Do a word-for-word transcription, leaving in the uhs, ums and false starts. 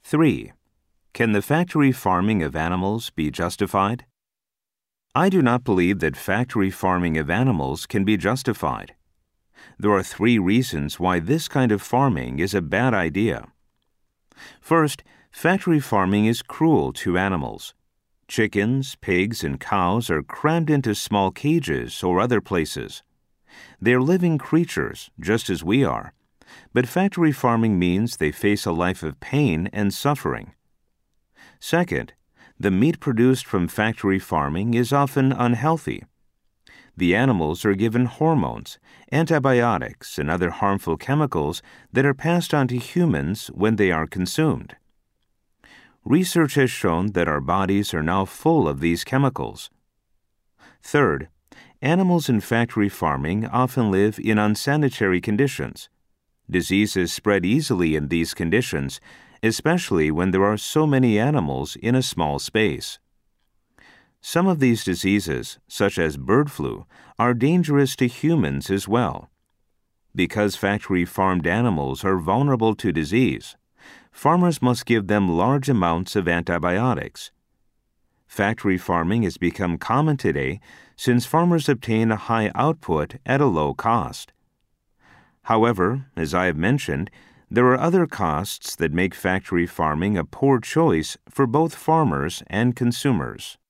three. Can the factory farming of animals be justified? I do not believe that factory farming of animals can be justified. There are three reasons why this kind of farming is a bad idea. First, factory farming is cruel to animals. Chickens, pigs, and cows are crammed into small cages or other places. They are living creatures, just as we are, but factory farming means they face a life of pain and suffering. Second, the meat produced from factory farming is often unhealthy. The animals are given hormones, antibiotics, and other harmful chemicals that are passed on to humans when they are consumed. Research has shown that our bodies are now full of these chemicals. Third, animals in factory farming often live in unsanitary conditions. Diseases spread easily in these conditions, especially when there are so many animals in a small space. Some of these diseases, such as bird flu, are dangerous to humans as well. Because factory-farmed animals are vulnerable to disease, farmers must give them large amounts of antibiotics. Factory farming has become common today since farmers obtain a high output at a low cost. However, as I have mentioned, there are other costs that make factory farming a poor choice for both farmers and consumers.